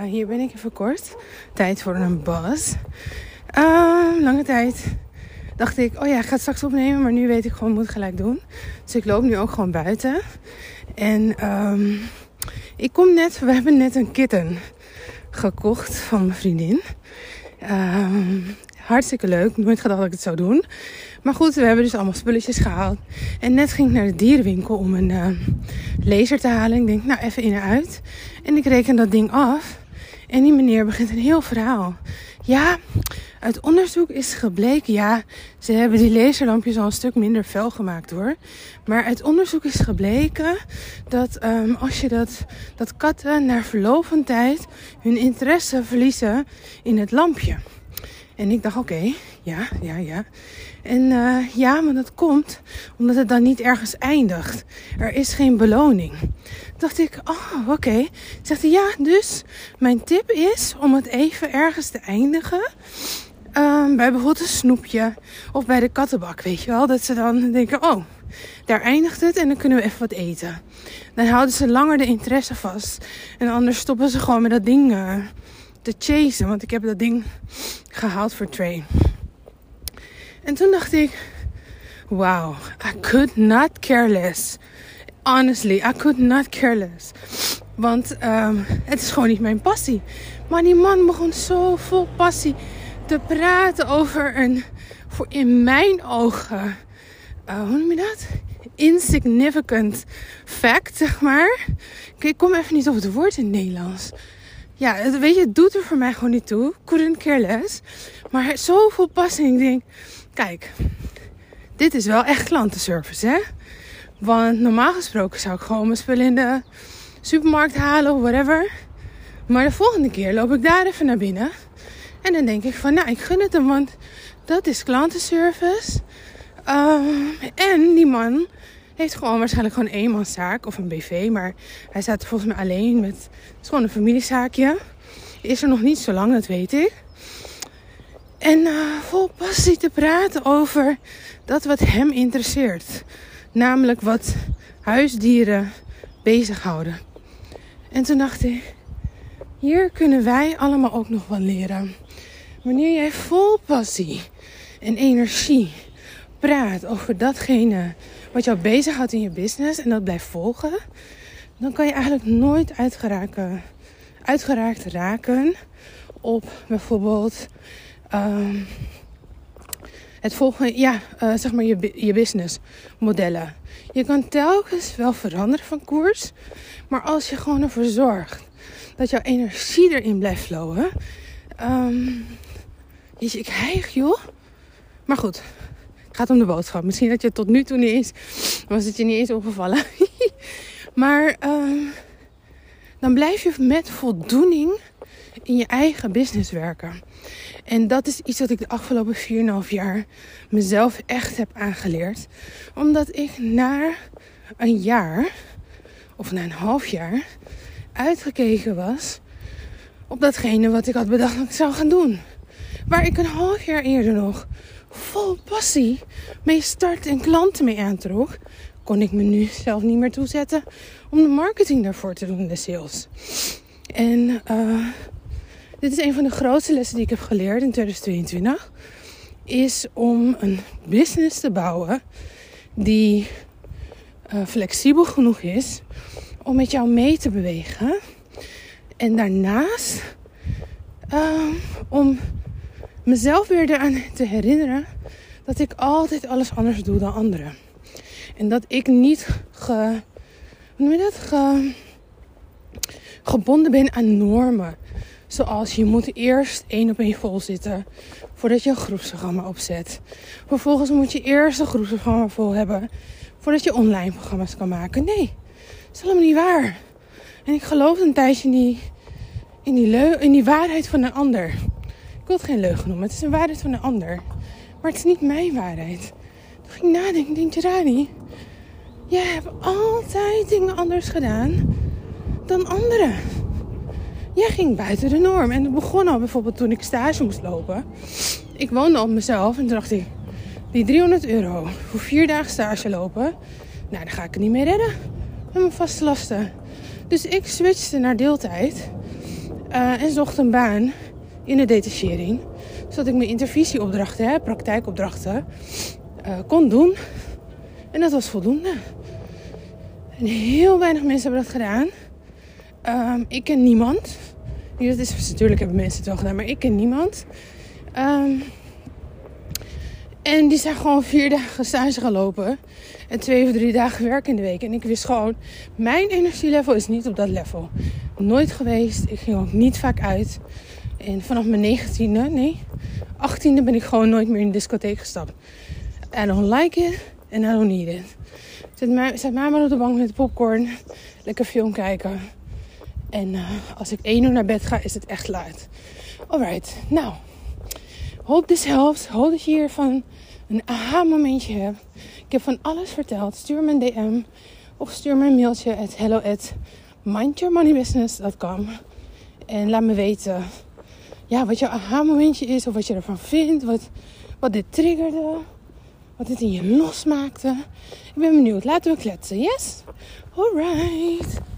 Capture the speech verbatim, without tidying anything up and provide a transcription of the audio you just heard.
ja, hier ben ik even kort. Tijd voor een buzz. Uh, lange tijd dacht ik, oh ja, ik ga het straks opnemen. Maar nu weet ik gewoon, moet gelijk doen. Dus ik loop nu ook gewoon buiten. En um, ik kom net, we hebben net een kitten gekocht van mijn vriendin. Um, hartstikke leuk. Nooit gedacht dat ik het zou doen. Maar goed, we hebben dus allemaal spulletjes gehaald. En net ging ik naar de dierenwinkel om een uh, laser te halen. Ik denk, nou even in en uit. En ik reken dat ding af. En die meneer begint een heel verhaal. Ja, uit onderzoek is gebleken. Ja, ze hebben die laserlampjes al een stuk minder fel gemaakt hoor. Maar uit onderzoek is gebleken dat um, als je dat, dat katten na verloop van tijd hun interesse verliezen in het lampje. En ik dacht, oké, okay, ja, ja, ja. En uh, ja, maar dat komt omdat het dan niet ergens eindigt. Er is geen beloning. Toen dacht ik, oh, oké. Okay. Zegt hij, ja, dus mijn tip is om het even ergens te eindigen. Um, bij bijvoorbeeld een snoepje of bij de kattenbak, weet je wel. Dat ze dan denken, oh, daar eindigt het en dan kunnen we even wat eten. Dan houden ze langer de interesse vast. En anders stoppen ze gewoon met dat ding uh, te chasen. Want ik heb dat ding gehaald voor Trey. En toen dacht ik, wow, I could not care less. Honestly, I could not care less. Want um, het is gewoon niet mijn passie. Maar die man begon zo vol passie te praten over een, voor in mijn ogen, uh, hoe noem je dat? Insignificant fact, zeg maar. Ik kom even niet op het woord in het Nederlands. Ja, het, weet je, het doet er voor mij gewoon niet toe. Couldn't care less. Maar zoveel passie. Ik denk, kijk, dit is wel echt klantenservice, hè? Want normaal gesproken zou ik gewoon mijn spullen in de supermarkt halen of whatever. Maar de volgende keer loop ik daar even naar binnen. En dan denk ik van, nou, ik gun het hem, want dat is klantenservice. Um, en die man heeft gewoon waarschijnlijk gewoon een eenmanszaak of een B V. Maar hij staat er volgens mij alleen met, het is gewoon een familiezaakje. Is er nog niet zo lang, dat weet ik. En uh, vol passie te praten over dat wat hem interesseert. Namelijk wat huisdieren bezighouden. En toen dacht ik, hier kunnen wij allemaal ook nog wel leren. Wanneer jij vol passie en energie praat over datgene wat jou bezighoudt in je business en dat blijft volgen, dan kan je eigenlijk nooit uitgeraken, uitgeraakt raken op bijvoorbeeld um, het volgende, ja, uh, zeg maar je, je business modellen. Je kan telkens wel veranderen van koers, maar als je gewoon ervoor zorgt dat jouw energie erin blijft flowen. Um, jeetje, ik hijg, joh. Maar goed, het gaat om de boodschap. Misschien dat je het tot nu toe niet eens, was het je niet eens opgevallen. Maar um, dan blijf je met voldoening in je eigen business werken. En dat is iets wat ik de afgelopen vier komma vijf jaar mezelf echt heb aangeleerd. Omdat ik na een jaar, of na een half jaar, uitgekeken was op datgene wat ik had bedacht dat ik zou gaan doen. Waar ik een half jaar eerder nog vol passie mee start en klanten mee aantrok, kon ik me nu zelf niet meer toezetten om de marketing daarvoor te doen, de sales. En uh, dit is een van de grootste lessen die ik heb geleerd in twintig tweeëntwintig. Is om een business te bouwen die uh, flexibel genoeg is om met jou mee te bewegen. En daarnaast uh, om mezelf weer eraan te herinneren dat ik altijd alles anders doe dan anderen. En dat ik niet ge, hoe noem je dat? Ge, gebonden ben aan normen. Zoals je moet eerst één op één vol zitten voordat je een groepsprogramma opzet. Vervolgens moet je eerst een groepsprogramma vol hebben voordat je online programma's kan maken. Nee, dat is helemaal niet waar. En ik geloof een tijdje in die, in die, leu- in die waarheid van een ander. Ik wil het geen leugen noemen, het is een waarheid van een ander. Maar het is niet mijn waarheid. Toen ging ik nadenken, denk Gerani, jij hebt altijd dingen anders gedaan dan anderen. Jij ging buiten de norm. En het begon al bijvoorbeeld toen ik stage moest lopen. Ik woonde al op mezelf en toen dacht ik, die driehonderd euro voor vier dagen stage lopen, nou, daar ga ik het niet mee redden met mijn vaste lasten. Dus ik switchte naar deeltijd. Uh, en zocht een baan in de detachering. Zodat ik mijn intervisieopdrachten, hè, praktijkopdrachten, uh, kon doen. En dat was voldoende. En heel weinig mensen hebben dat gedaan. Um, ik ken niemand. Dat is, natuurlijk hebben mensen het wel gedaan, maar ik ken niemand. Um, en die zijn gewoon vier dagen stage gaan lopen. En twee of drie dagen werk in de week. En ik wist gewoon, mijn energielevel is niet op dat level. Nooit geweest. Ik ging ook niet vaak uit. En vanaf mijn negentiende, nee, achttiende ben ik gewoon nooit meer in de discotheek gestapt. I don't like it and I don't need it. Zet mij, zet mij maar op de bank met popcorn. Lekker film kijken. En uh, als ik één uur naar bed ga, is het echt laat. Alright, nou. Hoop this helps. Hoop dat je hiervan een aha momentje hebt. Ik heb van alles verteld. Stuur me een D M. Of stuur me een mailtje at hello at mindyourmoneybusiness dot com. En laat me weten ja, wat jouw aha momentje is. Of wat je ervan vindt. Wat, wat dit triggerde. Wat dit in je losmaakte. Ik ben benieuwd. Laten we kletsen. Yes? Alright.